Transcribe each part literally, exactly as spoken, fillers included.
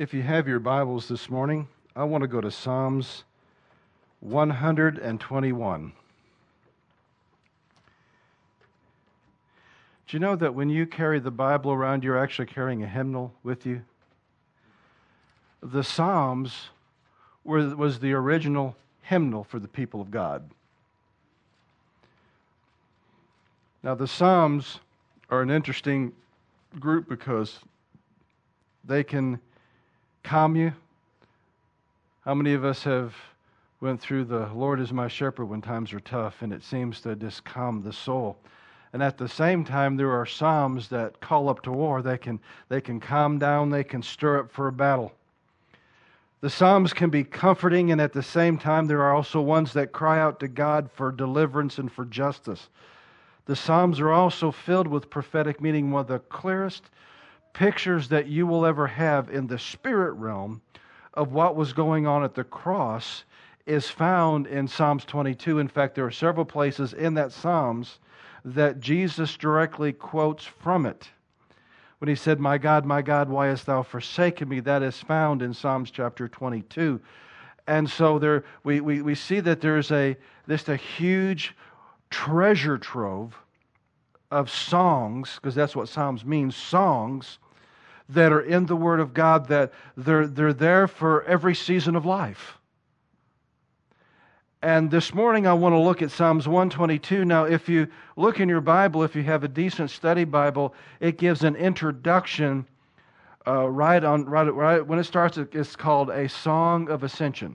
If you have your Bibles this morning, I want to go to Psalms one hundred twenty-one. Do you know that when you carry the Bible around, you're actually carrying a hymnal with you? The Psalms were, was the original hymnal for the people of God. Now, the Psalms are an interesting group because they can calm you. How many of us have went through the Lord is my shepherd when times are tough, and it seems to just calm the soul? And at the same time, there are psalms that call up to war. They can they can calm down, they can stir up for a battle. The psalms can be comforting, and at the same time, there are also ones that cry out to God for deliverance and for justice. The psalms are also filled with prophetic meaning. One of the clearest pictures that you will ever have in the spirit realm of what was going on at the cross is found in Psalms twenty-two. In fact, there are several places in that Psalms that Jesus directly quotes from it. When he said, "My God, my God, why hast thou forsaken me?" That is found in Psalms chapter twenty-two. And so there we, we, we see that there's a just a huge treasure trove of songs, because that's what Psalms means, songs that are in the Word of God, that they're, they're there for every season of life. And this morning I want to look at Psalms one twenty-two. Now, if you look in your Bible, if you have a decent study Bible, it gives an introduction uh, right on right, right when it starts. It's called A Song of Ascension.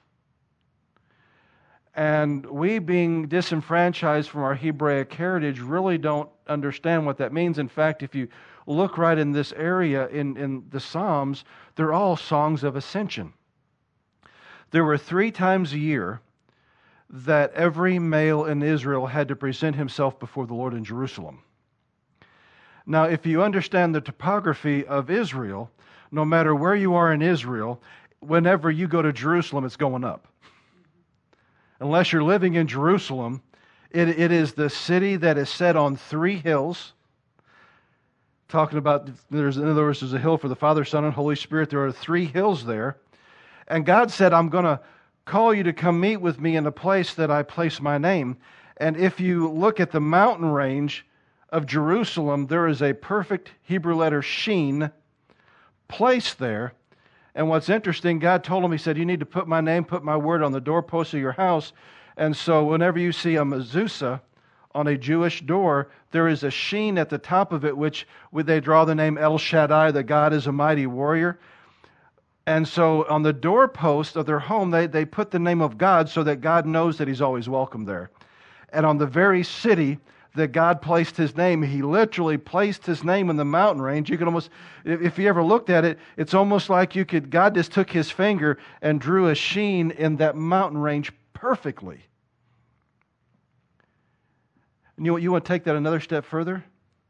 And we, being disenfranchised from our Hebraic heritage, really don't understand what that means. In fact, if you look right in this area in, in the Psalms, they're all songs of ascension. There were three times a year that every male in Israel had to present himself before the Lord in Jerusalem. Now, if you understand the topography of Israel, no matter where you are in Israel, whenever you go to Jerusalem, it's going up. Unless you're living in Jerusalem, it, it is the city that is set on three hills. Talking about, there's, in other words, there's a hill for the Father, Son, and Holy Spirit. There are three hills there. And God said, I'm going to call you to come meet with me in a place that I place my name. And if you look at the mountain range of Jerusalem, there is a perfect Hebrew letter Sheen placed there. And what's interesting, God told him, he said, you need to put my name, put my word on the doorpost of your house. And so whenever you see a mezuzah on a Jewish door, there is a sheen at the top of it, which would they draw the name El Shaddai, that God is a mighty warrior. And so on the doorpost of their home, they, they put the name of God so that God knows that he's always welcome there. And on the very city that God placed his name, he literally placed his name in the mountain range. You can almost, if you ever looked at it, it's almost like you could, God just took his finger and drew a sheen in that mountain range perfectly. And you, you want to take that another step further?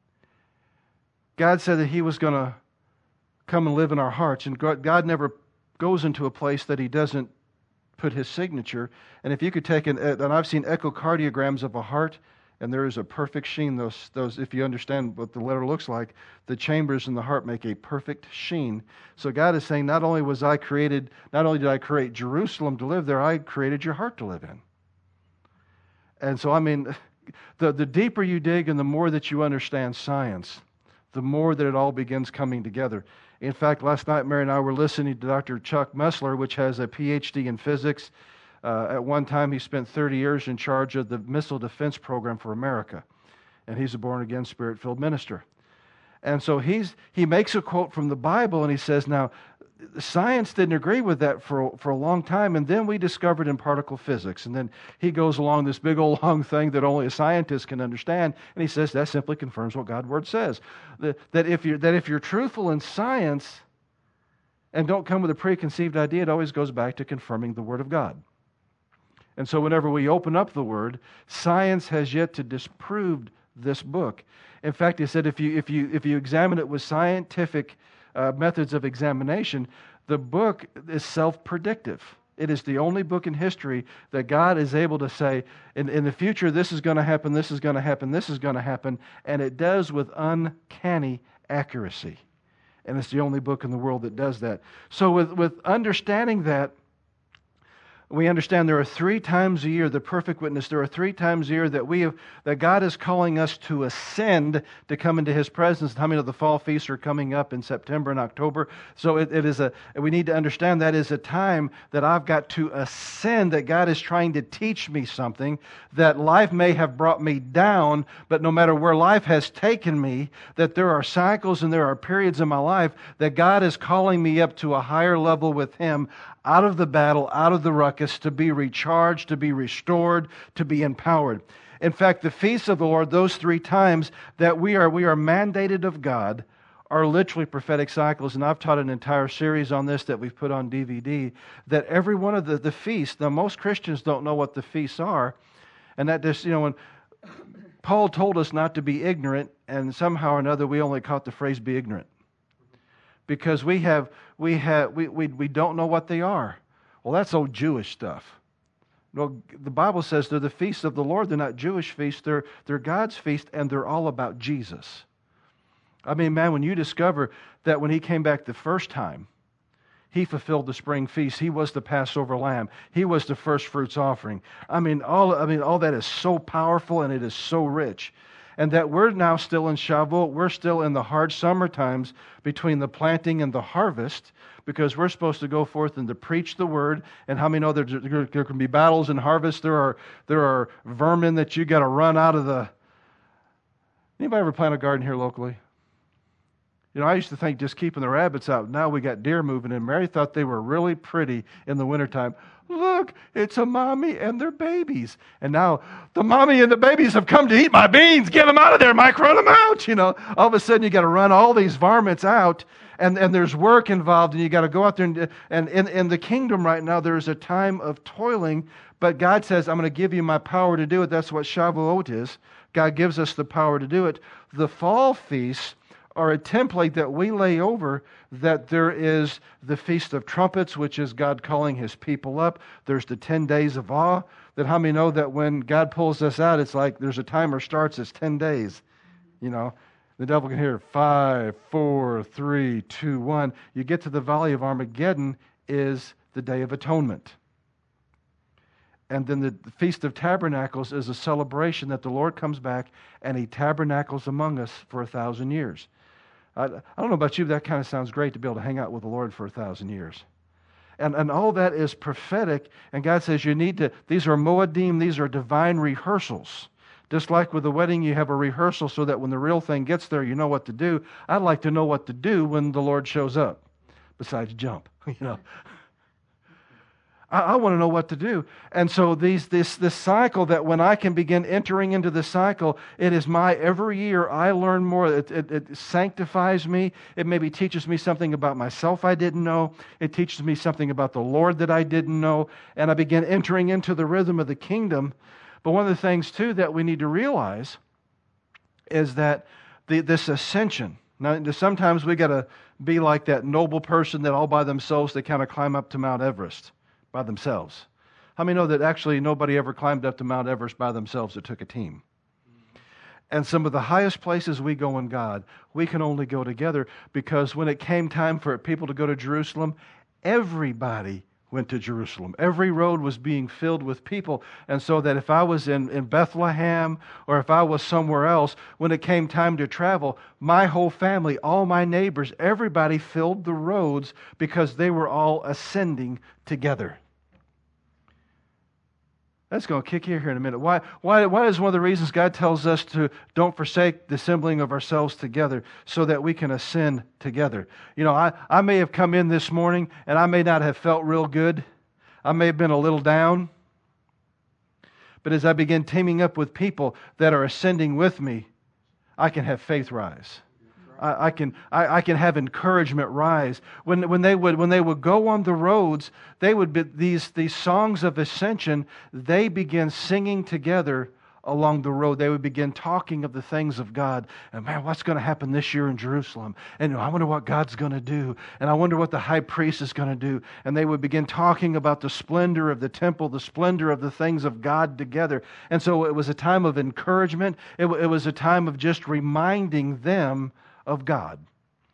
God said that he was going to come and live in our hearts. And God never goes into a place that he doesn't put his signature. And if you could take an, and I've seen echocardiograms of a heart, and there is a perfect sheen. Those, those, if you understand what the letter looks like, the chambers in the heart make a perfect sheen. So God is saying, not only was I created, not only did I create Jerusalem to live there, I created your heart to live in. And so, I mean, the, the deeper you dig and the more that you understand science, the more that it all begins coming together. In fact, last night, Mary and I were listening to Doctor Chuck Messler, which has a P H D in physics. Uh, at one time, he spent thirty years in charge of the Missile Defense Program for America. And he's a born-again, Spirit-filled minister. And so he's he makes a quote from the Bible, and he says, now, science didn't agree with that for, for a long time, and then we discovered in particle physics. And then he goes along this big old long thing that only a scientist can understand, and he says that simply confirms what God's Word says. That, that, if you're, that if you're truthful in science and don't come with a preconceived idea, it always goes back to confirming the Word of God. And so whenever we open up the Word, science has yet to disprove this book. In fact, he said if you if you if you examine it with scientific uh, methods of examination, the book is self-predictive. It is the only book in history that God is able to say, in, in the future, this is going to happen, this is going to happen, this is going to happen, and it does with uncanny accuracy. And it's the only book in the world that does that. So with, with understanding that, we understand there are three times a year, the perfect witness, there are three times a year that we have, that God is calling us to ascend to come into His presence. How many of the fall feasts are coming up in September and October? So it, it is a, we need to understand that is a time that I've got to ascend, that God is trying to teach me something, that life may have brought me down, but no matter where life has taken me, that there are cycles and there are periods in my life that God is calling me up to a higher level with Him, out of the battle, out of the ruckus, to be recharged, to be restored, to be empowered. In fact, the feasts of the Lord, those three times that we are we are mandated of God, are literally prophetic cycles. And I've taught an entire series on this that we've put on D V D, that every one of the, the feasts, now most Christians don't know what the feasts are, and that just, you know, when Paul told us not to be ignorant, and somehow or another we only caught the phrase be ignorant. Because we have we have we, we we don't know what they are. Well, that's old Jewish stuff. No, the Bible says they're the feasts of the Lord. They're not Jewish feasts. They're they're God's feast, and they're all about Jesus. I mean, man, when you discover that when He came back the first time, He fulfilled the spring feast. He was the Passover lamb. He was the first fruits offering. I mean, all I mean, all that is so powerful, and it is so rich. And that we're now still in Shavuot, we're still in the hard summer times between the planting and the harvest, because we're supposed to go forth and to preach the word. And how many know there, there, there can be battles and harvest? There are there are vermin that you got to run out of the. Anybody ever plant a garden here locally? You know, I used to think just keeping the rabbits out. Now we got deer moving in. Mary thought they were really pretty in the wintertime. Look, it's a mommy and their babies. And now the mommy and the babies have come to eat my beans. Get them out of there, Mike. Run them out. You know, all of a sudden you got to run all these varmints out, and, and there's work involved, and you got to go out there. And, and in, in the kingdom right now, there's a time of toiling, but God says, I'm going to give you my power to do it. That's what Shavuot is. God gives us the power to do it. The fall feasts are a template that we lay over, that there is the Feast of Trumpets, which is God calling His people up. There's the ten days of awe, that how many know that when God pulls us out, it's like there's a timer starts, it's ten days. You know, the devil can hear five, four, three, two, one. You get to the Valley of Armageddon is the Day of Atonement. And then the Feast of Tabernacles is a celebration that the Lord comes back and He tabernacles among us for a thousand years. I, I don't know about you, but that kind of sounds great to be able to hang out with the Lord for a thousand years. And, and all that is prophetic, and God says you need to, these are Moedim, these are divine rehearsals. Just like with the wedding, you have a rehearsal so that when the real thing gets there, you know what to do. I'd like to know what to do when the Lord shows up, besides jump, you know. I, I want to know what to do. And so these this this cycle, that when I can begin entering into the cycle, it is my, every year I learn more. It, it, it sanctifies me. It maybe teaches me something about myself I didn't know. It teaches me something about the Lord that I didn't know. And I begin entering into the rhythm of the kingdom. But one of the things, too, that we need to realize is that the, this ascension. Now, sometimes we got to be like that noble person that all by themselves, they kind of climb up to Mount Everest by themselves. How many know that actually nobody ever climbed up to Mount Everest by themselves? It took a team. And some of the highest places we go in God, we can only go together, because when it came time for people to go to Jerusalem, everybody went to Jerusalem. Every road was being filled with people. And so that if I was in, in Bethlehem, or if I was somewhere else, when it came time to travel, my whole family, all my neighbors, everybody filled the roads, because they were all ascending together. That's going to kick you here in a minute. Why, why, why is one of the reasons God tells us to don't forsake the assembling of ourselves together, so that we can ascend together? You know, I, I may have come in this morning and I may not have felt real good. I may have been a little down. But as I begin teaming up with people that are ascending with me, I can have faith rise. I, I can I, I can have encouragement rise. When when they would when they would go on the roads, they would be these these songs of ascension. They begin singing together along the road. They would begin talking of the things of God. And man, what's going to happen this year in Jerusalem? And I wonder what God's going to do. And I wonder what the high priest is going to do. And they would begin talking about the splendor of the temple, the splendor of the things of God together. And so it was a time of encouragement. It, it was a time of just reminding them of God.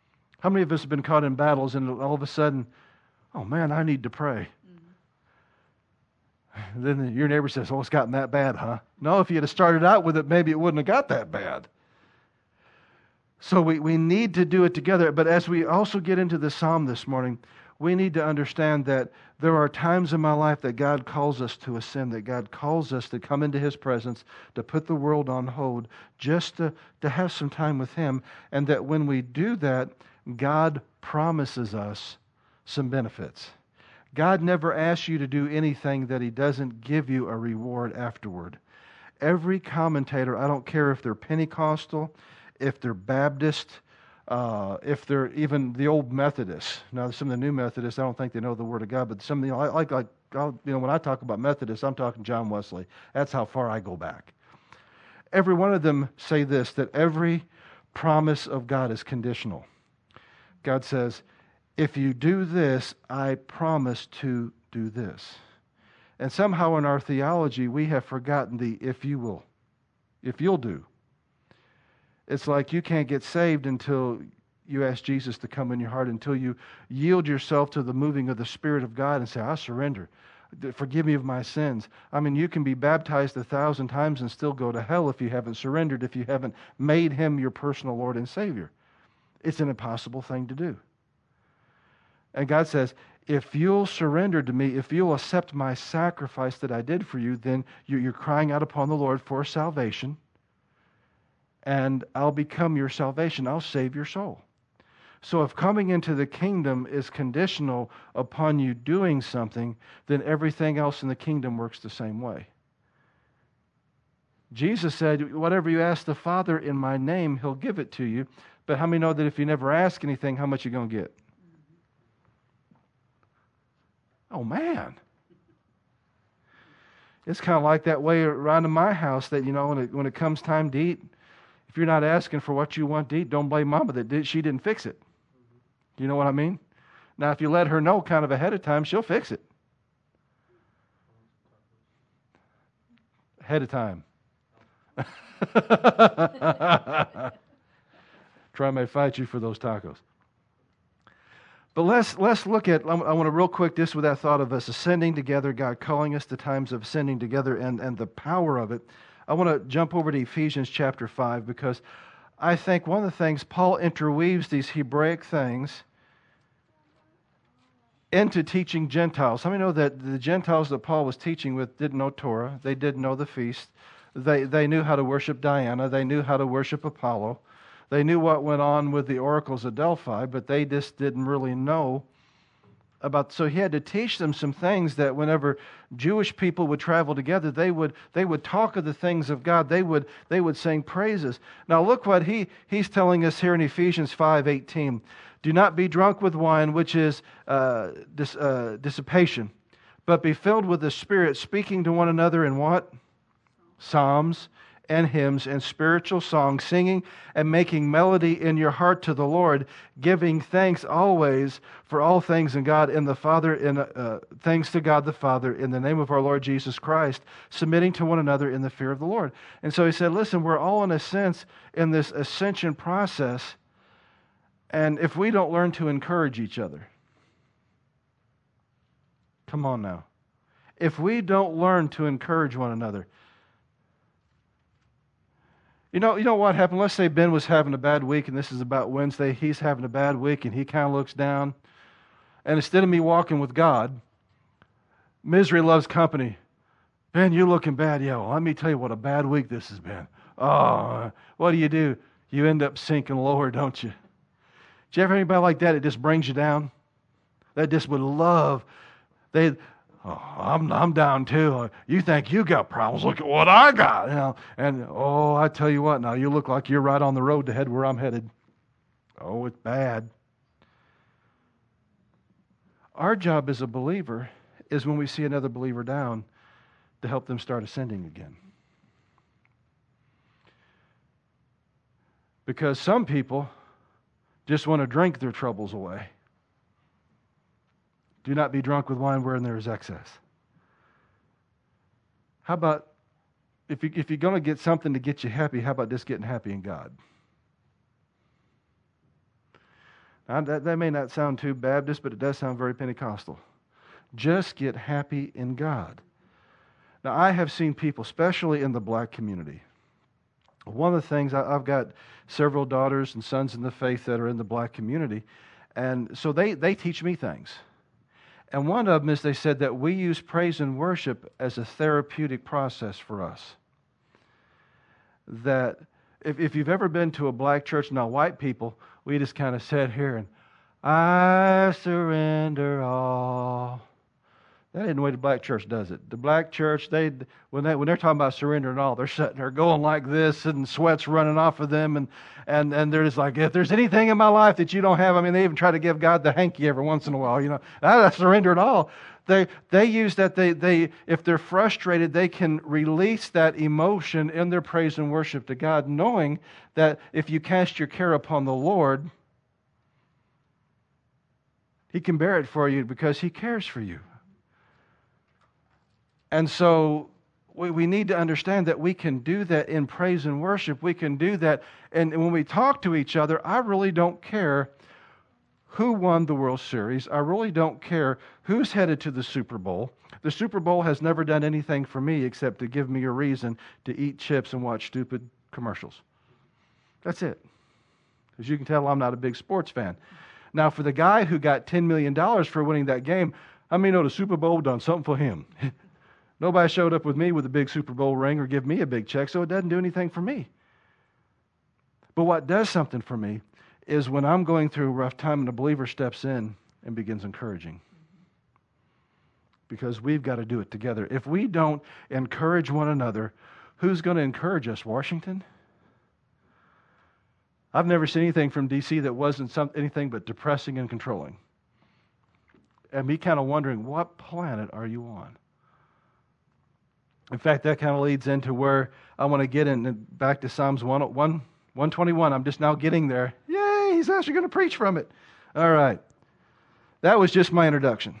How many of us have been caught in battles and all of a sudden, oh man, I need to pray? Mm-hmm. Then your neighbor says, oh, it's gotten that bad, huh? No, if you had started out with it, maybe it wouldn't have got that bad. So we, we need to do it together. But as we also get into the psalm this morning, we need to understand that there are times in my life that God calls us to ascend, that God calls us to come into His presence, to put the world on hold, just to, to have some time with Him. And that when we do that, God promises us some benefits. God never asks you to do anything that He doesn't give you a reward afterward. Every commentator, I don't care if they're Pentecostal, if they're Baptist, uh, if they're even the old Methodists. Now, some of the new Methodists, I don't think they know the Word of God, but some of the, like, like, I'll, you know, when I talk about Methodists, I'm talking John Wesley. That's how far I go back. Every one of them say this, that every promise of God is conditional. God says, if you do this, I promise to do this. And somehow in our theology, we have forgotten the if you will, if you'll do. It's like you can't get saved until you ask Jesus to come in your heart, until you yield yourself to the moving of the Spirit of God and say, I surrender. Forgive me of my sins. I mean, you can be baptized a thousand times and still go to hell if you haven't surrendered, if you haven't made Him your personal Lord and Savior. It's an impossible thing to do. And God says, if you'll surrender to me, if you'll accept my sacrifice that I did for you, then you're crying out upon the Lord for salvation. And I'll become your salvation. I'll save your soul. So if coming into the kingdom is conditional upon you doing something, then everything else in the kingdom works the same way. Jesus said, whatever you ask the Father in my name, He'll give it to you. But how many know that if you never ask anything, how much are you going to get? Oh, man. It's kind of like that way around in my house that, you know, when it, when it comes time to eat, if you're not asking for what you want to eat, don't blame Mama that did, she didn't fix it. You know what I mean? Now, if you let her know kind of ahead of time, she'll fix it. Ahead of time. Troy may fight you for those tacos. But let's let's look at, I want to real quick, this with that thought of us ascending together, God calling us to times of ascending together and, and the power of it. I want to jump over to Ephesians chapter five because I think one of the things, Paul interweaves these Hebraic things into teaching Gentiles. How many know that the Gentiles that Paul was teaching with didn't know Torah? They didn't know the feast. They, they knew how to worship Diana. They knew how to worship Apollo. They knew what went on with the oracles of Delphi, but they just didn't really know about. So he had to teach them some things that whenever Jewish people would travel together, they would they would talk of the things of God. They would they would sing praises. Now look what he he's telling us here in Ephesians five eighteen. Do not be drunk with wine, which is uh, dis, uh, dissipation, but be filled with the Spirit, speaking to one another in what? Psalms and hymns and spiritual songs, singing and making melody in your heart to the Lord, giving thanks always for all things in God in the Father, in uh, thanks to God the Father in the name of our Lord Jesus Christ, submitting to one another in the fear of the Lord. And so he said, listen, we're all in a sense in this ascension process, and if we don't learn to encourage each other, come on now, if we don't learn to encourage one another, You know, you know what happened? Let's say Ben was having a bad week, and this is about Wednesday. He's having a bad week, and he kind of looks down. And instead of me walking with God, misery loves company. Ben, you're looking bad. Yeah, well, let me tell you what a bad week this has been. Oh, what do you do? You end up sinking lower, don't you? Did you ever have anybody like that that just brings you down? That just would love. They... Oh, I'm I'm down too. You think you got problems? Look at what I got. You know, and oh, I tell you what. Now you look like you're right on the road to head where I'm headed. Oh, it's bad. Our job as a believer is when we see another believer down, to help them start ascending again. Because some people just want to drink their troubles away. Do not be drunk with wine wherein there is excess. How about, if, you, if you're going to get something to get you happy, how about just getting happy in God? Now, that, that may not sound too Baptist, but it does sound very Pentecostal. Just get happy in God. Now, I have seen people, especially in the black community. One of the things, I, I've got several daughters and sons in the faith that are in the black community, and so they, they teach me things. And one of them is they said that we use praise and worship as a therapeutic process for us. That if, if you've ever been to a black church, now white people, we just kind of sit here and, I surrender all. That isn't the way the black church does it. The black church, they when they when they're talking about surrendering all, they're sitting there going like this, and sweat's running off of them, and and and they're just like, if there's anything in my life that you don't have, I mean, they even try to give God the hanky every once in a while. You know, I surrender it all. They they use that they they if they're frustrated, they can release that emotion in their praise and worship to God, knowing that if you cast your care upon the Lord, He can bear it for you because He cares for you. And so we, we need to understand that we can do that in praise and worship. We can do that. And when we talk to each other, I really don't care who won the World Series. I really don't care who's headed to the Super Bowl. The Super Bowl has never done anything for me except to give me a reason to eat chips and watch stupid commercials. That's it. As you can tell, I'm not a big sports fan. Now, for the guy who got ten million dollars for winning that game, I mean, know the Super Bowl done something for him. Nobody showed up with me with a big Super Bowl ring or give me a big check, so it doesn't do anything for me. But what does something for me is when I'm going through a rough time and a believer steps in and begins encouraging. Because we've got to do it together. If we don't encourage one another, who's going to encourage us? Washington? I've never seen anything from D C that wasn't some, anything but depressing and controlling. And me kind of wondering, what planet are you on? In fact, that kind of leads into where I want to get in, back to Psalms one twenty-one. I'm just now getting there. Yay, he's actually going to preach from it. All right. That was just my introduction.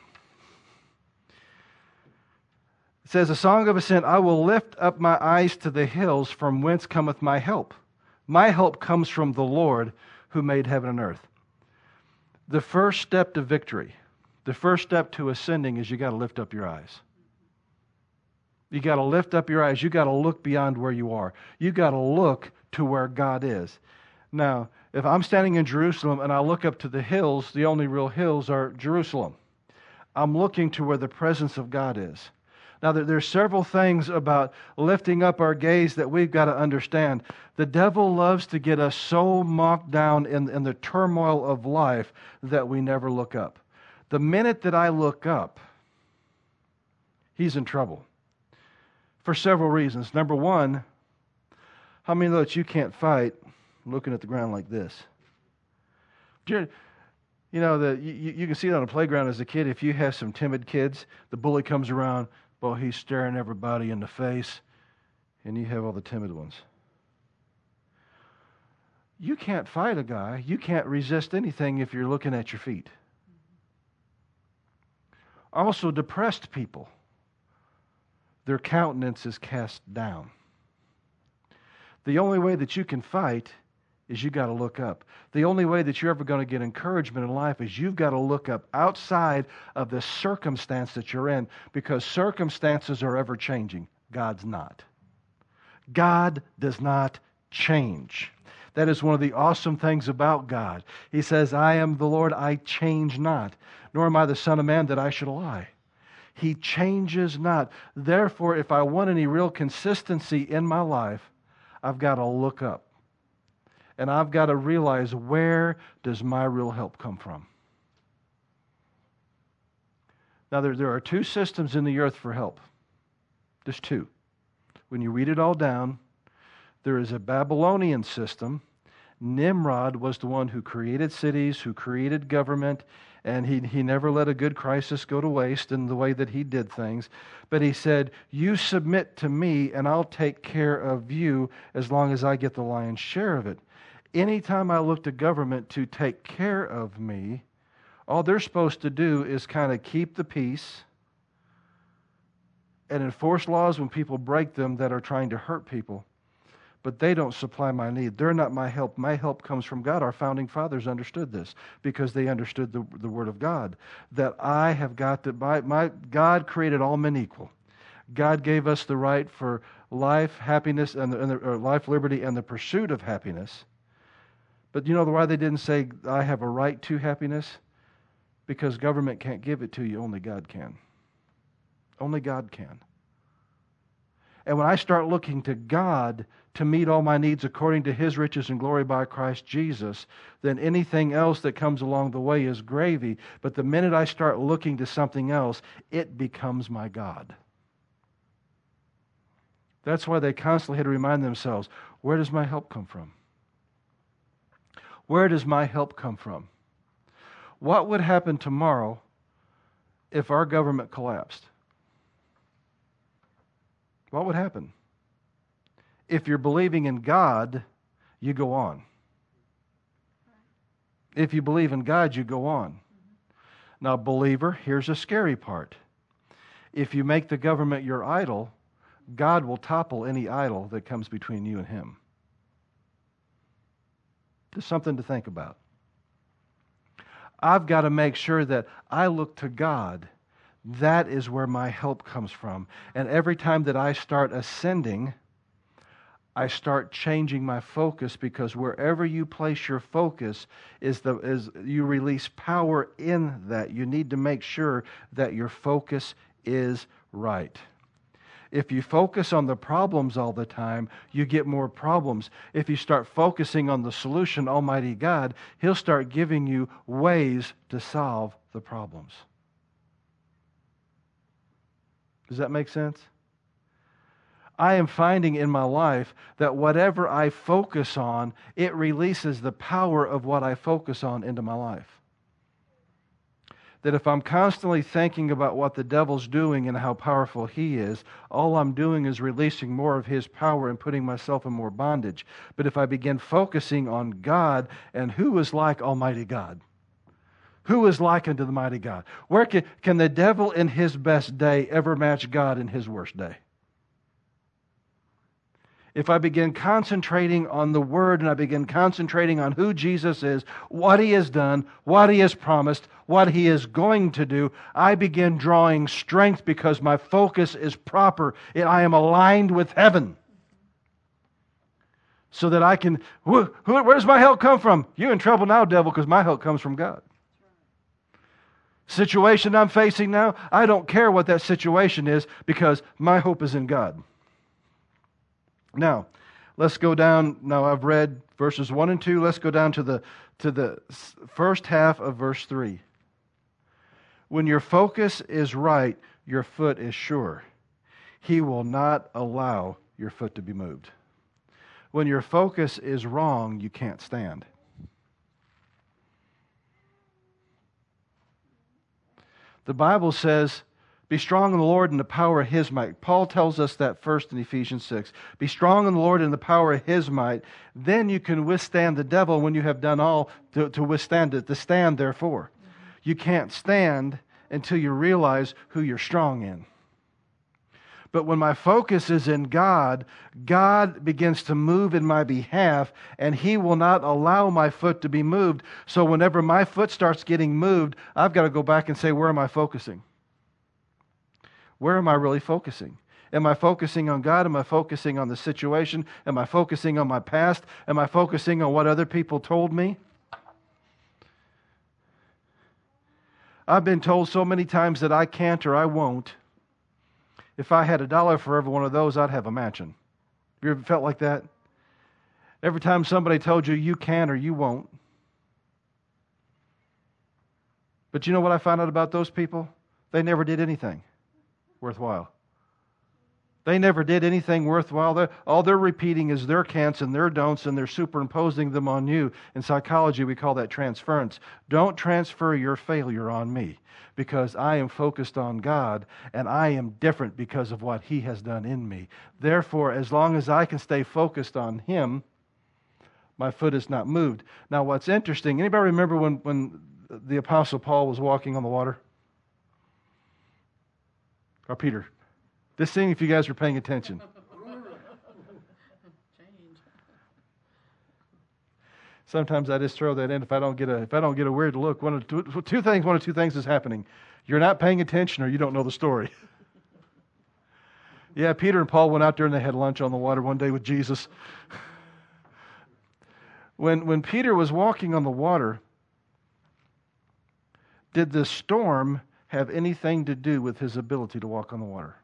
It says, a song of ascent, I will lift up my eyes to the hills, from whence cometh my help. My help comes from the Lord who made heaven and earth. The first step to victory, the first step to ascending is you got to lift up your eyes. You got to lift up your eyes. You got to look beyond where you are. You got to look to where God is. Now, if I'm standing in Jerusalem and I look up to the hills, the only real hills are Jerusalem. I'm looking to where the presence of God is. Now, there's several things about lifting up our gaze that we've got to understand. The devil loves to get us so mocked down in, in the turmoil of life that we never look up. The minute that I look up, he's in trouble. For several reasons. Number one, how many know that you can't fight looking at the ground like this? You know, the, you, you can see it on a playground as a kid. If you have some timid kids, the bully comes around, well, he's staring everybody in the face, and you have all the timid ones. You can't fight a guy. You can't resist anything if you're looking at your feet. Also, depressed people, their countenance is cast down. The only way that you can fight is you got to look up. The only way that you're ever going to get encouragement in life is you've got to look up outside of the circumstance that you're in, because circumstances are ever changing. God's not. God does not change. That is one of the awesome things about God. He says, I am the Lord, I change not, nor am I the Son of Man that I should lie. He changes not. Therefore, if I want any real consistency in my life, I've got to look up. And I've got to realize, where does my real help come from? Now, there, there are two systems in the earth for help. There's two. When you read it all down, there is a Babylonian system. Nimrod was the one who created cities, who created government, and he, he never let a good crisis go to waste in the way that he did things. But he said, you submit to me, and I'll take care of you as long as I get the lion's share of it. Anytime I look to government to take care of me, all they're supposed to do is kind of keep the peace and enforce laws when people break them that are trying to hurt people. but they don't supply my need. They're not my help. My help comes from God. Our founding fathers understood this because they understood the, the Word of God, that I have got to, my, my, God created all men equal. God gave us the right for life, happiness, and, the, and the, or life, liberty, and the pursuit of happiness. But you know why they didn't say, I have a right to happiness? Because government can't give it to you, only God can. Only God can. And when I start looking to God to meet all my needs according to His riches and glory by Christ Jesus, then anything else that comes along the way is gravy. But the minute I start looking to something else, it becomes my God. That's why they constantly had to remind themselves, where does my help come from? Where does my help come from? What would happen tomorrow if our government collapsed? What would happen? If you're believing in God, you go on. If you believe in God, you go on. Now, believer, here's a scary part. If you make the government your idol, God will topple any idol that comes between you and Him. Just something to think about. I've got to make sure that I look to God. That is where my help comes from. And every time that I start ascending, I start changing my focus, because wherever you place your focus is the is you release power in that. You need to make sure that your focus is right. If you focus on the problems all the time, you get more problems. If you start focusing on the solution, Almighty God, He'll start giving you ways to solve the problems. Does that make sense? I am finding in my life that whatever I focus on, it releases the power of what I focus on into my life. That if I'm constantly thinking about what the devil's doing and how powerful he is, all I'm doing is releasing more of his power and putting myself in more bondage. But if I begin focusing on God, and who is like Almighty God? Who is like unto the mighty God? Where can, can the devil in his best day ever match God in his worst day? If I begin concentrating on the Word and I begin concentrating on who Jesus is, what He has done, what He has promised, what He is going to do, I begin drawing strength because my focus is proper. I am aligned with heaven. So that I can, where does my help come from? You're in trouble now, devil, because my help comes from God. Situation I'm facing now, I don't care what that situation is because my hope is in God. Now, let's go down. Now, I've read verses one and two. Let's go down to the to the first half of verse three. When your focus is right, your foot is sure. He will not allow your foot to be moved. When your focus is wrong, you can't stand. The Bible says, be strong in the Lord and the power of His might. Paul tells us that first in Ephesians six. Be strong in the Lord and the power of His might. Then you can withstand the devil when you have done all to, to withstand it, to stand therefore. You can't stand until you realize who you're strong in. But when my focus is in God, God begins to move in my behalf, and He will not allow my foot to be moved. So whenever my foot starts getting moved, I've got to go back and say, where am I focusing? Where am I really focusing? Am I focusing on God? Am I focusing on the situation? Am I focusing on my past? Am I focusing on what other people told me? I've been told so many times that I can't or I won't. If I had a dollar for every one of those, I'd have a mansion. Have you ever felt like that? Every time somebody told you you can or you won't. But you know what I found out about those people? They never did anything worthwhile. They never did anything worthwhile. They're, all they're repeating is their can'ts and their don'ts, and they're superimposing them on you. In psychology, we call that transference. Don't transfer your failure on me, because I am focused on God, and I am different because of what He has done in me. Therefore, as long as I can stay focused on Him, my foot is not moved. Now, what's interesting, anybody remember when, when the Apostle Paul was walking on the water? Or Peter? Just seeing if you guys were paying attention. Sometimes I just throw that in if I don't get a if I don't get a weird look. One of two, two things. One of two things is happening. You're not paying attention, or you don't know the story. Yeah, Peter and Paul went out there and they had lunch on the water one day with Jesus. When when Peter was walking on the water, did the storm have anything to do with his ability to walk on the water?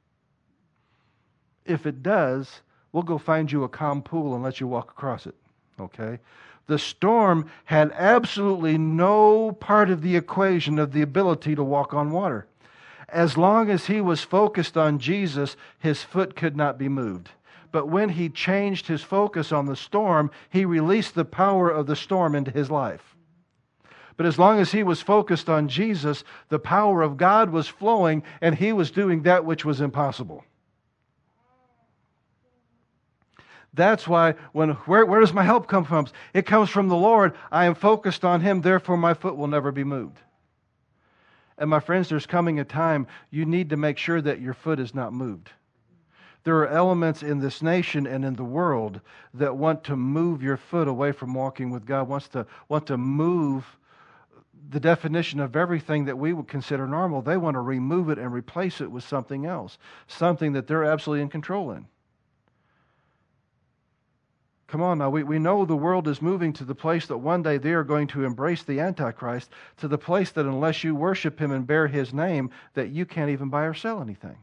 If it does, we'll go find you a calm pool and let you walk across it. Okay? The storm had absolutely no part of the equation of the ability to walk on water. As long as he was focused on Jesus, his foot could not be moved. But when he changed his focus on the storm, he released the power of the storm into his life. But as long as he was focused on Jesus, the power of God was flowing, and he was doing that which was impossible. That's why when where, where does my help come from? It comes from the Lord. I am focused on him, therefore my foot will never be moved. And my friends, there's coming a time you need to make sure that your foot is not moved. There are elements in this nation and in the world that want to move your foot away from walking with God, wants to want to move the definition of everything that we would consider normal. They want to remove it and replace it with something else, something that they're absolutely in control in. Come on now, we, we know the world is moving to the place that one day they are going to embrace the Antichrist, to the place that unless you worship him and bear his name, that you can't even buy or sell anything.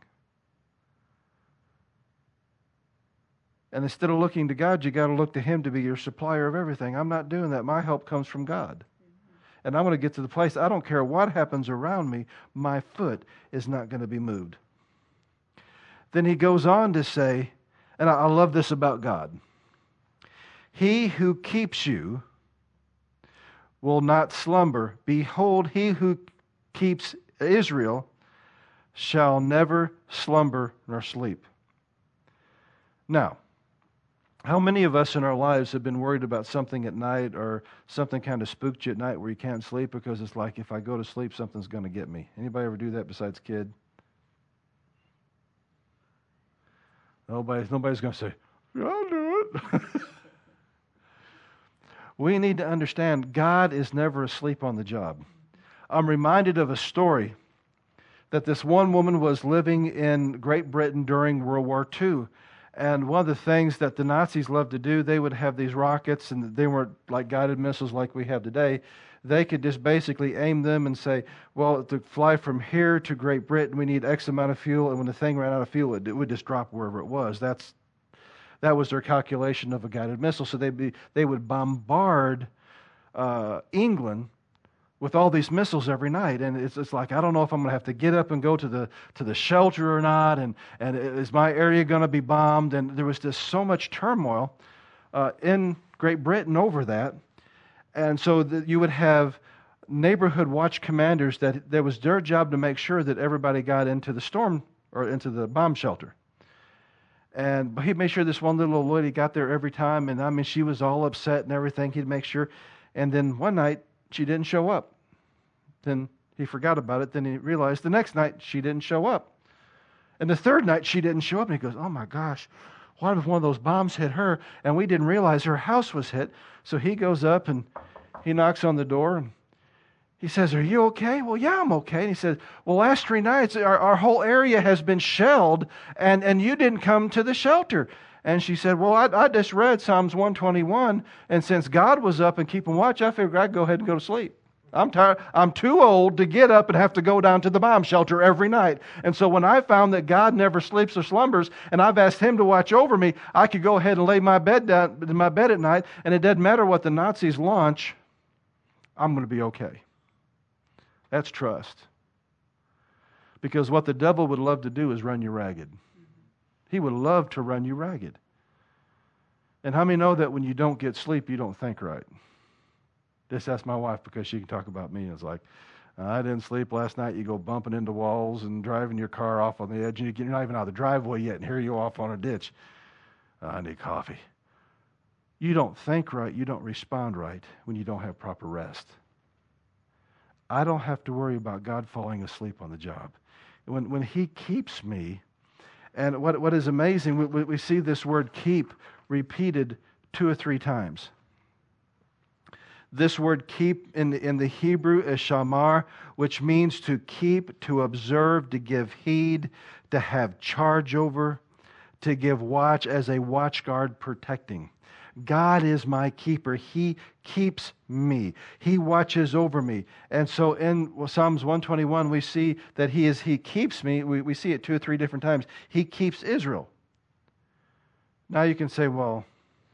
And instead of looking to God, you got to look to him to be your supplier of everything. I'm not doing that. My help comes from God. And I'm going to get to the place, I don't care what happens around me, my foot is not going to be moved. Then he goes on to say, and I, I love this about God, he who keeps you will not slumber. Behold, he who keeps Israel shall never slumber nor sleep. Now, how many of us in our lives have been worried about something at night, or something kind of spooked you at night where you can't sleep because it's like, if I go to sleep, something's going to get me? Anybody ever do that besides kid? Nobody, nobody's going to say, yeah, I'll do it. We need to understand God is never asleep on the job. I'm reminded of a story that this one woman was living in Great Britain during World War Two. And one of the things that the Nazis loved to do, they would have these rockets, and they weren't like guided missiles like we have today. They could just basically aim them and say, well, to fly from here to Great Britain, we need X amount of fuel, and when the thing ran out of fuel, it would just drop wherever it was. That's That was their calculation of a guided missile. So they'd be, they would bombard uh, England with all these missiles every night. And it's, it's like, I don't know if I'm going to have to get up and go to the to the shelter or not. And, and is my area going to be bombed? And there was just so much turmoil uh, in Great Britain over that. And so that you would have neighborhood watch commanders that that was their job to make sure that everybody got into the storm or into the bomb shelter. And he'd make sure this one little old lady got there every time. And I mean, she was all upset and everything. He'd make sure. And then one night, she didn't show up. Then he forgot about it. Then he realized the next night, she didn't show up. And the third night, she didn't show up. And he goes, oh my gosh, what if one of those bombs hit her? And we didn't realize her house was hit. So he goes up and he knocks on the door. And he says, are you okay? Well, yeah, I'm okay. And he says, well, last three nights, our, our whole area has been shelled, and, and you didn't come to the shelter. And she said, well, I, I just read Psalms one twenty-one, and since God was up and keeping watch, I figured I'd go ahead and go to sleep. I'm tired. I'm too old to get up and have to go down to the bomb shelter every night. And so when I found that God never sleeps or slumbers, and I've asked him to watch over me, I could go ahead and lay my bed down in my bed at night, and it doesn't matter what the Nazis launch, I'm going to be okay. That's trust. Because what the devil would love to do is run you ragged. He would love to run you ragged. And how many know that when you don't get sleep, you don't think right? Just ask my wife, because she can talk about me. It's like, I didn't sleep last night. You go bumping into walls and driving your car off on the edge. And you're not even out of the driveway yet, and here you off on a ditch. Oh, I need coffee. You don't think right. You don't respond right when you don't have proper rest. I don't have to worry about God falling asleep on the job. When when he keeps me, and what what is amazing, we, we see this word keep repeated two or three times. This word keep in the, in the Hebrew is shamar, which means to keep, to observe, to give heed, to have charge over, to give watch as a watchguard protecting. God is my keeper. He keeps me. He watches over me. And so in Psalms one twenty-one, we see that He is He keeps me. We, we see it two or three different times. He keeps Israel. Now you can say, well,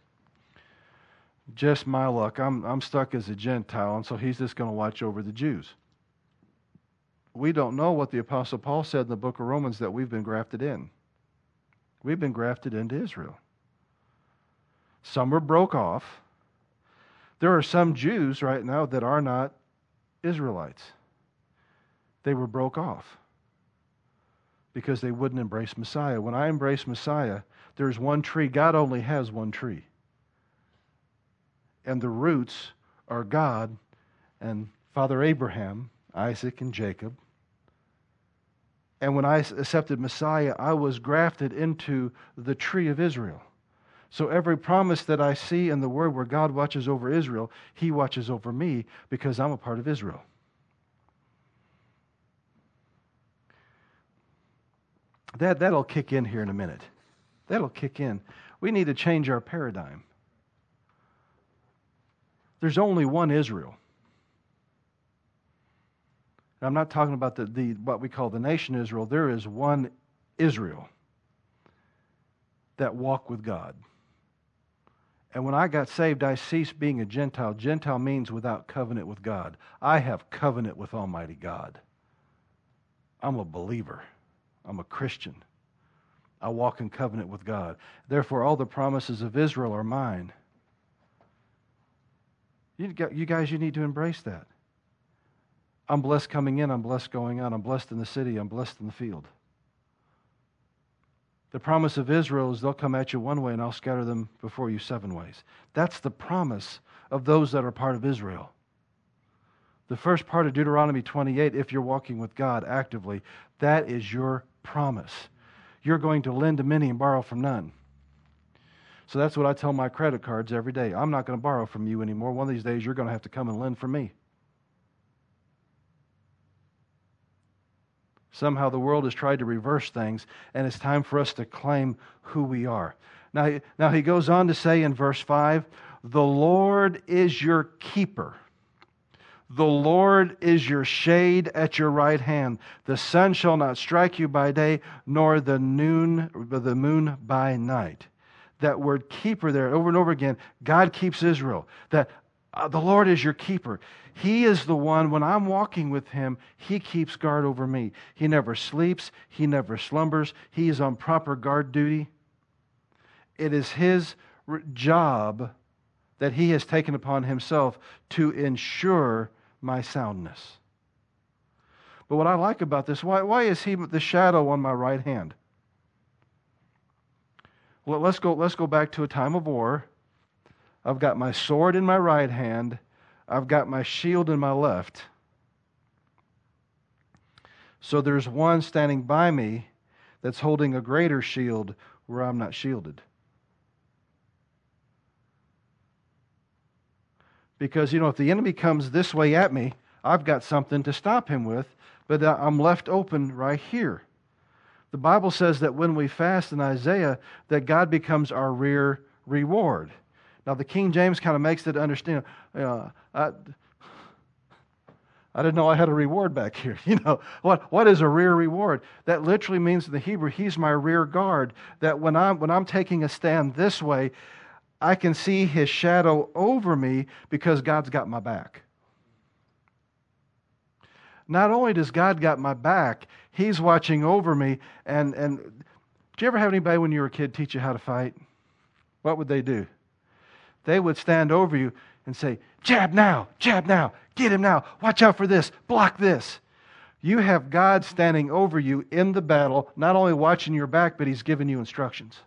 just my luck. I'm, I'm stuck as a Gentile, and so He's just going to watch over the Jews. We don't know what the Apostle Paul said in the book of Romans, that we've been grafted in. We've been grafted into Israel. Some were broke off. There are some Jews right now that are not Israelites. They were broke off because they wouldn't embrace Messiah. When I embrace Messiah, there's one tree. God only has one tree. And the roots are God and Father Abraham, Isaac, and Jacob. And when I accepted Messiah, I was grafted into the tree of Israel. So every promise that I see in the Word where God watches over Israel, He watches over me because I'm a part of Israel. That, that'll kick in here in a minute. That'll kick in. We need to change our paradigm. There's only one Israel. I'm not talking about the, the what we call the nation Israel. There is one Israel that walked with God. And when I got saved, I ceased being a Gentile. Gentile means without covenant with God. I have covenant with Almighty God. I'm a believer. I'm a Christian. I walk in covenant with God. Therefore, all the promises of Israel are mine. You, you guys, you need to embrace that. I'm blessed coming in. I'm blessed going out. I'm blessed in the city. I'm blessed in the field. The promise of Israel is they'll come at you one way and I'll scatter them before you seven ways. That's the promise of those that are part of Israel. The first part of Deuteronomy twenty-eight, if you're walking with God actively, that is your promise. You're going to lend to many and borrow from none. So that's what I tell my credit cards every day. I'm not going to borrow from you anymore. One of these days you're going to have to come and lend from me. Somehow the world has tried to reverse things, and it's time for us to claim who we are. Now, now he goes on to say in verse five, the Lord is your keeper. The Lord is your shade at your right hand. The sun shall not strike you by day, nor the noon, the moon by night. That word keeper there, over and over again, God keeps Israel. That uh, the Lord is your keeper. He is the one, when I'm walking with Him, He keeps guard over me. He never sleeps. He never slumbers. He is on proper guard duty. It is His job that He has taken upon Himself to ensure my soundness. But what I like about this, why, why is He the shadow on my right hand? Well, let's go, let's go back to a time of war. I've got my sword in my right hand. I've got my shield in my left. So there's one standing by me that's holding a greater shield where I'm not shielded. Because, you know, if the enemy comes this way at me, I've got something to stop him with, but I'm left open right here. The Bible says that when we fast in Isaiah, that God becomes our rear reward. Now, the King James kind of makes it understand, uh, I, I didn't know I had a reward back here. You know, what, what is a rear reward? That literally means in the Hebrew, He's my rear guard. That when I'm, when I'm taking a stand this way, I can see His shadow over me because God's got my back. Not only does God got my back, He's watching over me. And, and did you ever have anybody when you were a kid teach you how to fight? What would they do? They would stand over you and say, jab now, jab now, get him now, watch out for this, block this. You have God standing over you in the battle, not only watching your back, but He's giving you instructions.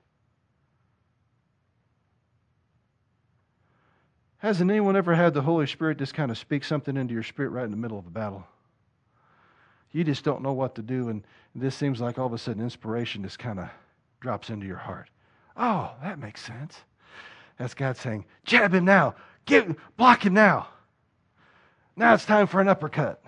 Hasn't anyone ever had the Holy Spirit just kind of speak something into your spirit right in the middle of a battle? You just don't know what to do, and this seems like all of a sudden inspiration just kind of drops into your heart. Oh, that makes sense. That's God saying, jab him now. Get, block him now. Now it's time for an uppercut.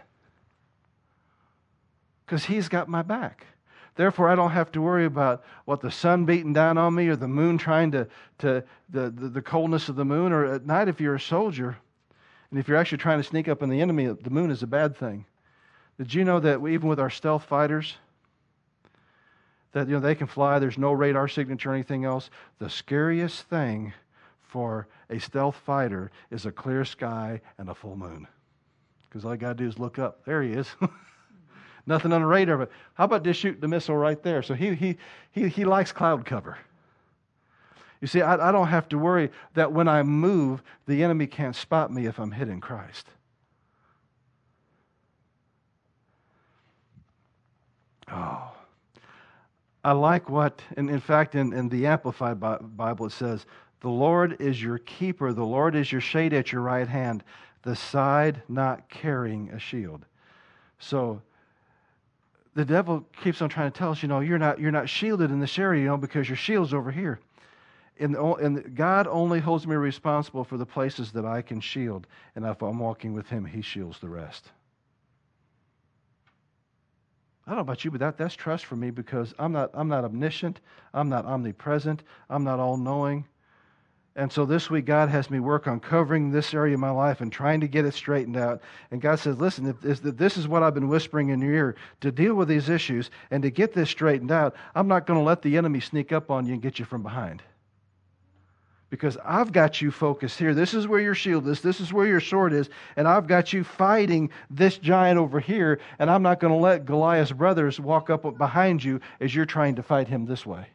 Because He's got my back. Therefore, I don't have to worry about what the sun beating down on me or the moon trying to, to the, the, the coldness of the moon. Or at night, if you're a soldier, and if you're actually trying to sneak up on the enemy, the moon is a bad thing. Did you know that even with our stealth fighters, that you know they can fly, there's no radar signature or anything else? The scariest thing for a stealth fighter is a clear sky and a full moon. Because all you got to do is look up. There he is. Nothing on the radar, but how about just shoot the missile right there? So he he he he likes cloud cover. You see, I, I don't have to worry that when I move, the enemy can't spot me if I'm hid in Christ. Oh, I like what, and in fact, in, in the Amplified Bible, it says, "The Lord is your keeper, the Lord is your shade at your right hand, the side not carrying a shield." So the devil keeps on trying to tell us, you know, you're not you're not shielded in this area, you know, because your shield's over here. And, and God only holds me responsible for the places that I can shield. And if I'm walking with Him, He shields the rest. I don't know about you, but that, that's trust for me, because I'm not I'm not omniscient, I'm not omnipresent, I'm not all-knowing. And so this week, God has me work on covering this area of my life and trying to get it straightened out. And God says, listen, if this, if this is what I've been whispering in your ear, to deal with these issues and to get this straightened out, I'm not going to let the enemy sneak up on you and get you from behind. Because I've got you focused here. This is where your shield is. This is where your sword is. And I've got you fighting this giant over here. And I'm not going to let Goliath's brothers walk up behind you as you're trying to fight him this way.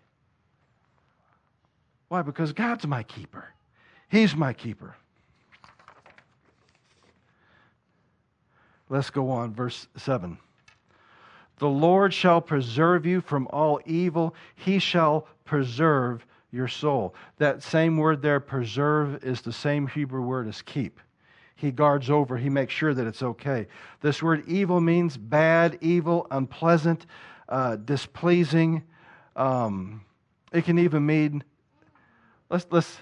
Why? Because God's my keeper. He's my keeper. Let's go on. Verse seven. The Lord shall preserve you from all evil. He shall preserve your soul. That same word there, preserve, is the same Hebrew word as keep. He guards over. He makes sure that it's okay. This word evil means bad, evil, unpleasant, uh, displeasing. Um, it can even mean Let's, let's,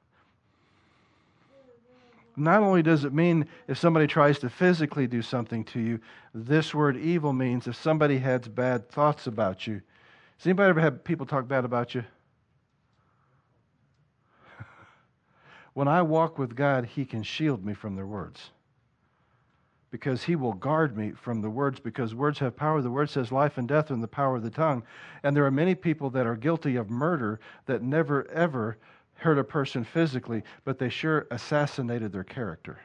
not only does it mean if somebody tries to physically do something to you, this word evil means if somebody has bad thoughts about you. Has anybody ever had people talk bad about you? When I walk with God, He can shield me from their words. Because He will guard me from the words, because words have power. The Word says life and death are in the power of the tongue. And there are many people that are guilty of murder that never, ever hurt a person physically, but they sure assassinated their character.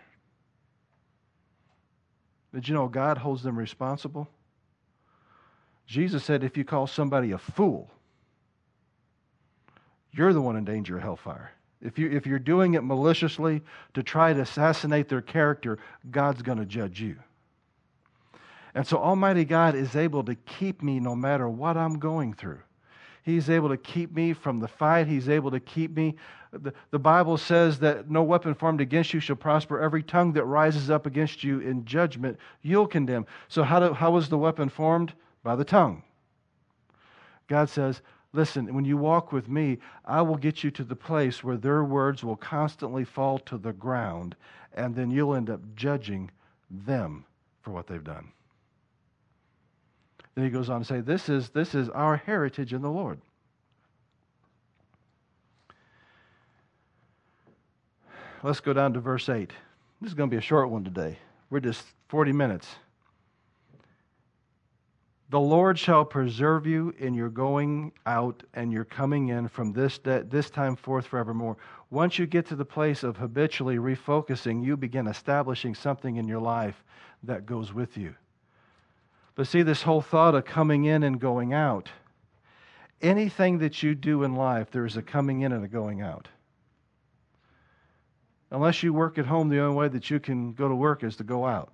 Did you know God holds them responsible? Jesus said if you call somebody a fool, you're the one in danger of hellfire. If, you, if you're doing it maliciously to try to assassinate their character, God's going to judge you. And so Almighty God is able to keep me no matter what I'm going through. He's able to keep me from the fight. He's able to keep me. The, the Bible says that no weapon formed against you shall prosper. Every tongue that rises up against you in judgment, you'll condemn. So how, do, how was the weapon formed? By the tongue. God says, listen, when you walk with me, I will get you to the place where their words will constantly fall to the ground, and then you'll end up judging them for what they've done. Then he goes on to say, this is, this is our heritage in the Lord. Let's go down to verse eight. This is going to be a short one today. We're just forty minutes. The Lord shall preserve you in your going out and your coming in from this day, this time forth forevermore. Once you get to the place of habitually refocusing, you begin establishing something in your life that goes with you. But see, this whole thought of coming in and going out, anything that you do in life, there is a coming in and a going out. Unless you work at home, the only way that you can go to work is to go out.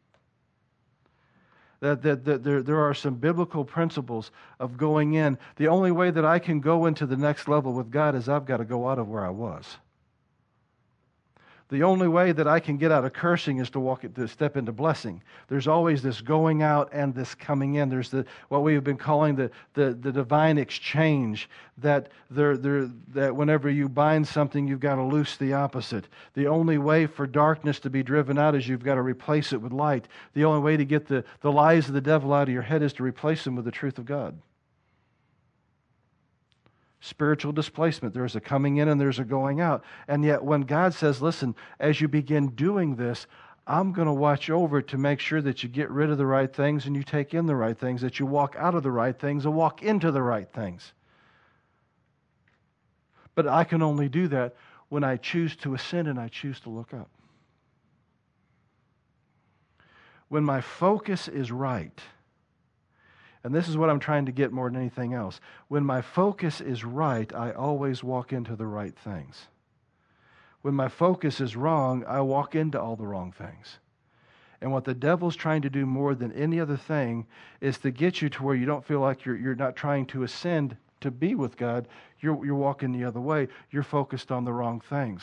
That, that, that there, there are some biblical principles of going in. The only way that I can go into the next level with God is I've got to go out of where I was. The only way that I can get out of cursing is to walk to step into blessing. There's always this going out and this coming in. There's the what we have been calling the the, the divine exchange. That there there that whenever you bind something, you've got to loose the opposite. The only way for darkness to be driven out is you've got to replace it with light. The only way to get the, the lies of the devil out of your head is to replace them with the truth of God. Spiritual displacement. There's a coming in and there's a going out. And yet when God says, listen, as you begin doing this, I'm going to watch over to make sure that you get rid of the right things and you take in the right things, that you walk out of the right things and walk into the right things. But I can only do that when I choose to ascend and I choose to look up. When my focus is right, and this is what I'm trying to get more than anything else. When my focus is right, I always walk into the right things. When my focus is wrong, I walk into all the wrong things. And what the devil's trying to do more than any other thing is to get you to where you don't feel like you're, you're not trying to ascend to be with God. You're, you're walking the other way. You're focused on the wrong things.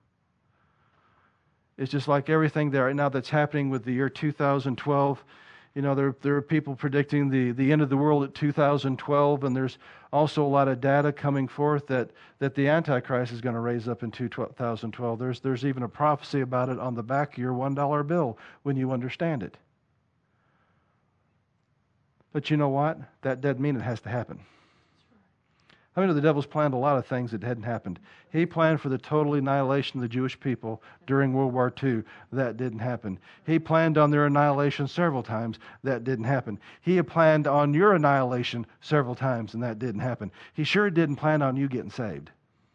It's just like everything there right now that's happening with the year two thousand twelve. You know, there, there are people predicting the, the end of the world at two thousand twelve, and there's also a lot of data coming forth that, that the Antichrist is going to raise up in two thousand twelve. There's, there's even a prophecy about it on the back of your one dollar bill when you understand it. But you know what? That doesn't mean it has to happen. I mean, the devil's planned a lot of things that hadn't happened. He planned for the total annihilation of the Jewish people during World War Two. That didn't happen. He planned on their annihilation several times. That didn't happen. He had planned on your annihilation several times, and that didn't happen. He sure didn't plan on you getting saved.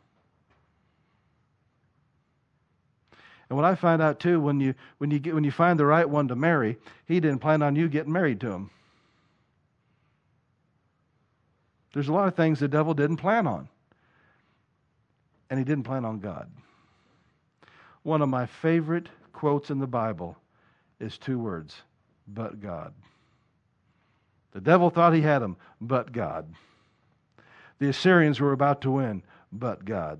And what I find out too, when you when you get when you find the right one to marry, he didn't plan on you getting married to him. There's a lot of things the devil didn't plan on. And he didn't plan on God. One of my favorite quotes in the Bible is two words, but God. The devil thought he had him, but God. The Assyrians were about to win, but God.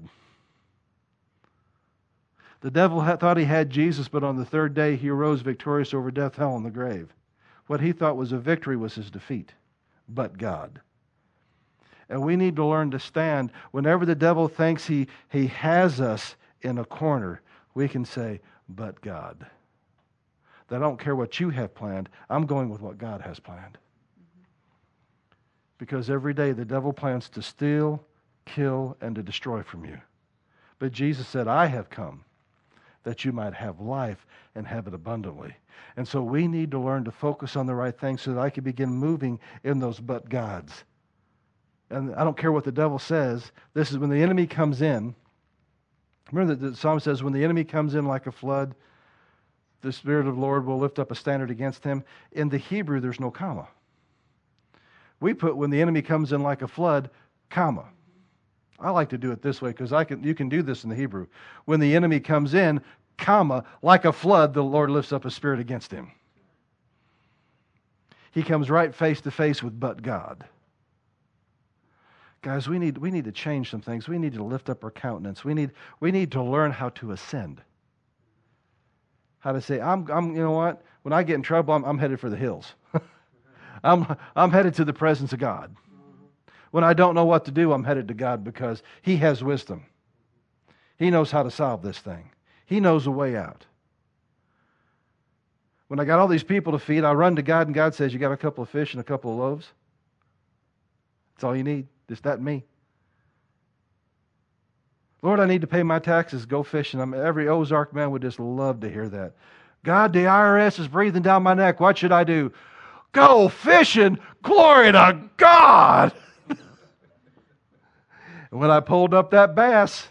The devil had, thought he had Jesus, but on the third day he arose victorious over death, hell, and the grave. What he thought was a victory was his defeat, but God. And we need to learn to stand. Whenever the devil thinks he, he has us in a corner, we can say, but God. That I don't care what you have planned. I'm going with what God has planned. Mm-hmm. Because every day the devil plans to steal, kill, and to destroy from you. But Jesus said, I have come that you might have life and have it abundantly. And so we need to learn to focus on the right things so that I can begin moving in those but Gods. And I don't care what the devil says. This is when the enemy comes in. Remember that the psalm says, when the enemy comes in like a flood, the Spirit of the Lord will lift up a standard against him. In the Hebrew, there's no comma. We put when the enemy comes in like a flood, comma. I like to do it this way because I can. You can do this in the Hebrew. When the enemy comes in, comma, like a flood, the Lord lifts up a spirit against him. He comes right face to face with but God. Guys, we need we need to change some things. We need to lift up our countenance. We need we need to learn how to ascend. How to say, I'm I'm you know what? When I get in trouble, I'm, I'm headed for the hills. I'm I'm headed to the presence of God. When I don't know what to do, I'm headed to God because He has wisdom. He knows how to solve this thing. He knows a way out. When I got all these people to feed, I run to God and God says, you got a couple of fish and a couple of loaves? That's all you need. Just that and me. Lord, I need to pay my taxes. Go fishing. I'm, every Ozark man would just love to hear that. God, the I R S is breathing down my neck. What should I do? Go fishing. Glory to God. And when I pulled up that bass,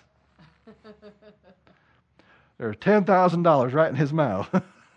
there was ten thousand dollars right in his mouth.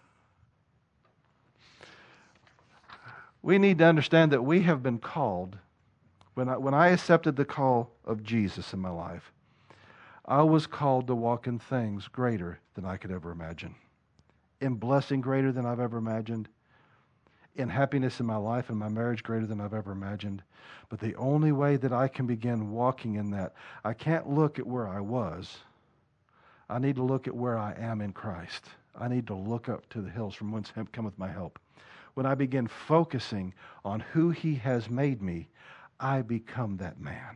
We need to understand that we have been called. When I, when I accepted the call of Jesus in my life, I was called to walk in things greater than I could ever imagine. In blessing greater than I've ever imagined. In happiness in my life and my marriage greater than I've ever imagined. But the only way that I can begin walking in that, I can't look at where I was. I need to look at where I am in Christ. I need to look up to the hills from whence cometh my help. When I begin focusing on who He has made me, I become that man.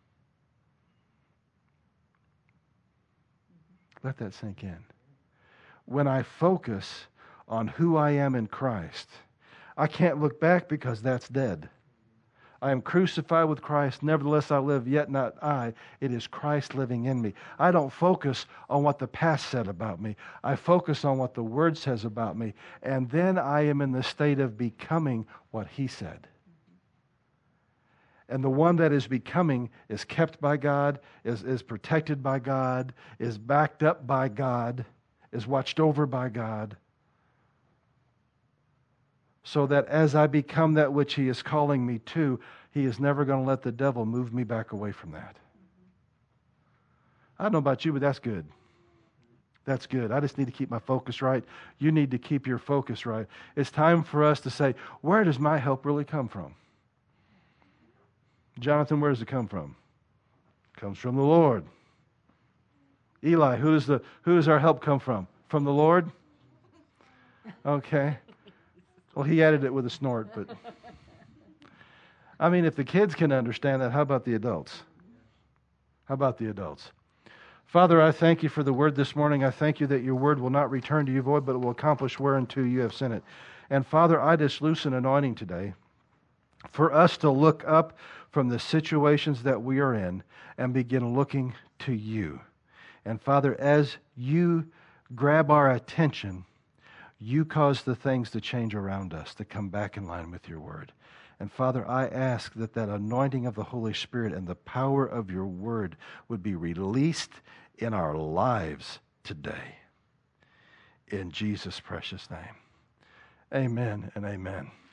Let that sink in. When I focus on who I am in Christ, I can't look back because that's dead. I am crucified with Christ, nevertheless I live, yet not I. It is Christ living in me. I don't focus on what the past said about me. I focus on what the Word says about me, and then I am in the state of becoming what He said. And the one that is becoming is kept by God, is, is protected by God, is backed up by God, is watched over by God. So that as I become that which He is calling me to, He is never going to let the devil move me back away from that. I don't know about you, but that's good. That's good. I just need to keep my focus right. You need to keep your focus right. It's time for us to say, where does my help really come from? Jonathan, where does it come from? It comes from the Lord. Eli, who does the who does our help come from? From the Lord? Okay. Well, he added it with a snort, but I mean, if the kids can understand that, how about the adults? How about the adults? Father, I thank You for the word this morning. I thank You that Your word will not return to You void, but it will accomplish whereunto You have sent it. And Father, I just loose an anointing today for us to look up from the situations that we are in and begin looking to You. And Father, as You grab our attention, You cause the things to change around us to come back in line with Your word. And Father, I ask that that anointing of the Holy Spirit and the power of Your word would be released in our lives today. In Jesus' precious name. Amen and amen.